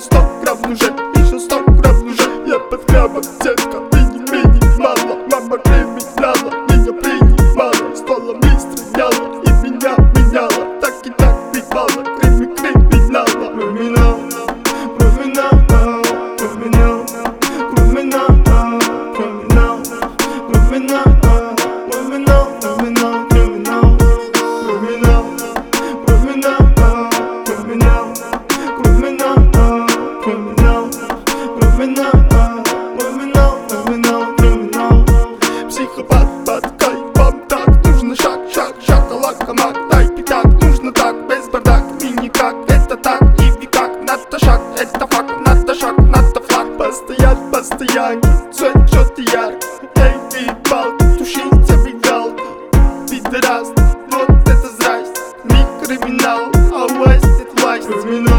100 грамм уже, еще 100 грамм уже. Я под хлебом, детка, мини-мини, мало. Мама криминала, меня принимала, стволом и стреляла, и меня меняла. Так и так бивало, криминала. Криминал, криминал, криминал, криминал, криминал, криминал, криминал, криминал, криминал, криминал, криминал, криминал, криминал, криминал, криминал, криминал, криминал. Психопат под кайфом, так нужно шаг, шаг, шоколад, хамак, дай пятак, нужно так, без бардак, и никак, это так, и никак, надо шаг, это факт, надо шаг, надо флаг, постоять, постоянно, цель, что ты яркий, эй, видал, тушите, видал, пидорас, вот это здрасте, не криминал, а власть, это власть, криминал.